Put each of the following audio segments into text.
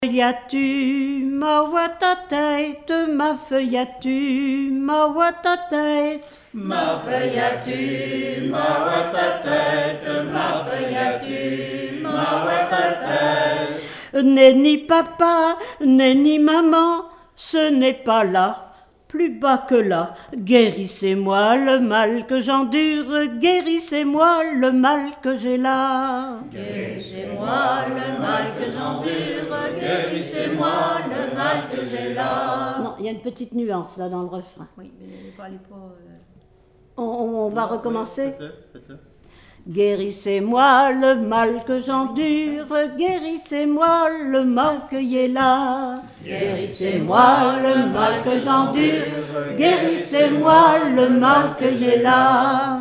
Feuillatu, ma ouata tête, ma feuillatu, ma ouata tête. Ma feuillatu, ma ouata tête, ma feuillatu, ma ouata tête. Nenni papa, nenni maman, ce n'est pas là, plus bas que là. Guérissez-moi le mal que j'endure, guérissez-moi le mal que j'ai là. Guérissez-moi le mal que j'endure, guérissez-moi le mal que j'ai là. Non, il y a une petite nuance là dans le refrain. Oui, mais ne parlez pas. On va recommencer. Faites-le. Guérissez-moi le mal que j'endure, guérissez-moi le mal que y est là. Guérissez-moi le mal que j'endure, guérissez-moi le mal que y est là.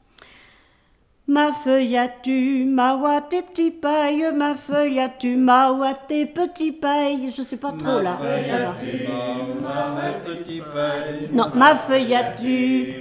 Ma feuillatu, ma ouate tes petits pailles, ma feuillatu, ma ouate tes petits pailles. Je sais pas trop là. Ça va. Non, ma feuillatu,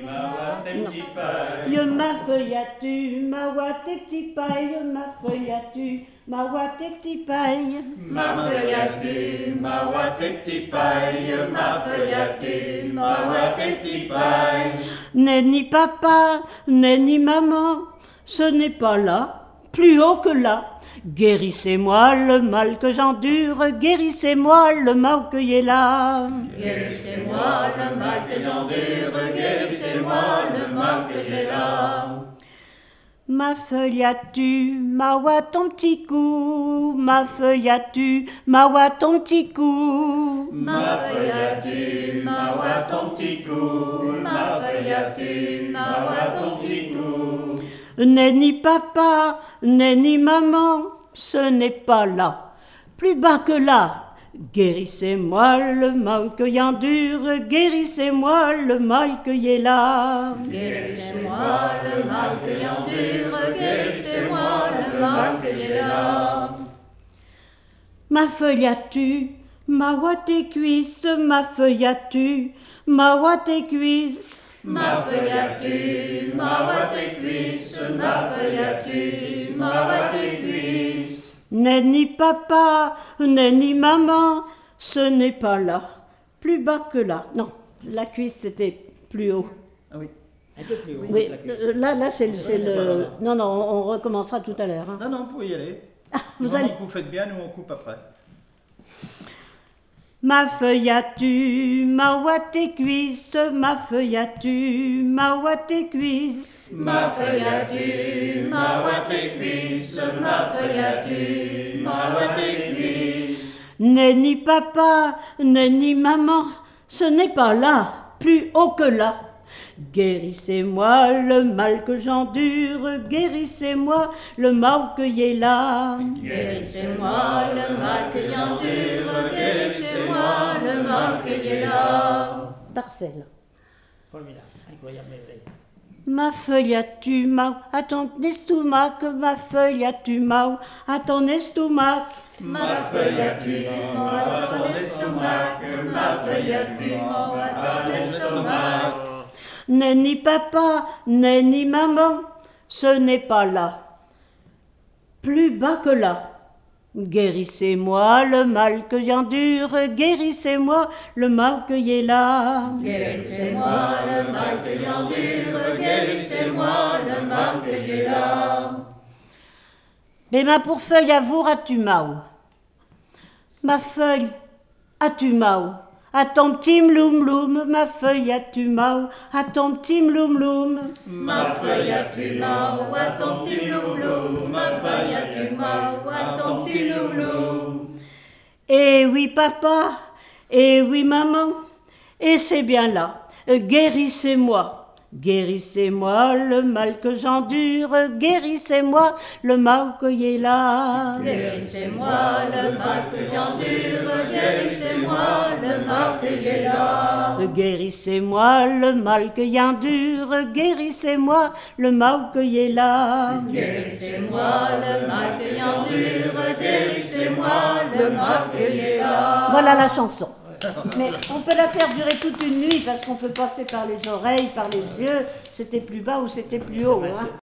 ma feuillatu, ma ouate tes petits pailles, ma feuillatu, ma ouate tes petits pailles. Ma feuillatu, ma ouate tes petits pailles, ma feuillatu, ma ouate tes petits pailles. Nenni papa, nenni maman, ce n'est pas là, plus haut que là. Guérissez-moi le mal que j'endure, guérissez-moi le mal que y est là. Guérissez-moi le mal que j'endure, guérissez-moi le mal que j'ai là. Ma feuillatu, ma ouate ton petit cou, ma feuillatu, ma ouate ton petit cou. Ma feuillatu, ma ouate ton petit cou, ma feuillatu, ma ouate ton petit cou. Nenni papa, nenni maman, ce n'est pas là, plus bas que là. Guérissez-moi le mal que y endure, guérissez-moi le mal que y est là. Guérissez-moi le mal que j'endure, guérissez-moi le mal que j'ai là. Ma feuillatu, ma ouate tes cuisses, ma feuillatu, ma ouate tes cuisses. Ma feuillatu, ma ouate tes cuisses, ma feuillatu, ma ouate tes cuisses. Nenni papa, nenni maman, ce n'est pas là, plus bas que là. Non, la cuisse c'était plus haut. Ah oui, un peu plus haut. Oui, la cuisse. là c'est le... Non, on recommencera tout à l'heure. Hein. Non, vous pouvez y aller. Vous Vous allez... vous faites bien, nous on coupe après. Ma feuillatu, ma ouate tes cuisses, ma feuillatu, ma ouate tes cuisses. Ma feuillatu, ma ouate tes cuisses, ma feuillatu, ma ouate tes cuisses. Nenni papa, nenni maman, ce n'est pas là, plus haut que là. Guérissez-moi le mal que j'endure, guérissez-moi le mal que y est là. Guérissez-moi le mal que j'endure, guérissez-moi le mal que j'ai là. Parfait là. Formidable, incroyable merveille. Ma feuillatu, ma à ton estomac, ma feuillatu, ma à ton estomac. Ma feuillatu, à ton estomac, ma feuillatu, à ton estomac. Nenni papa, nenni maman, ce n'est pas là, plus bas que là. Guérissez-moi le mal que j'endure, guérissez-moi le mal que y est là. Guérissez-moi le mal que j'endure, guérissez-moi le mal que j'ai là. Les mains pour feuille à vous, Ratumao. Ma feuille, à Tumao. À ton petit mloum loum, ma feuille à Tumao. À ton petit mloum loum. Ma feuille à Tumao, à ton petit loulou, ma feuille à Tumao, à ton petit loulou. Eh oui, papa, eh oui, maman, et c'est bien là. Guérissez-moi. Guérissez-moi le mal que j'endure, guérissez-moi le mal que y est là. Guérissez-moi le mal que j'endure, guérissez-moi le mal que j'ai là. Guérissez-moi le mal que y endure, guérissez-moi le mal que y est là. Guérissez-moi le mal que j'endure, guérissez-moi le mal que j'ai là. Voilà la chanson. Mais on peut la faire durer toute une nuit parce qu'on peut passer par les oreilles, par les yeux, c'était plus bas ou c'était plus haut. Hein.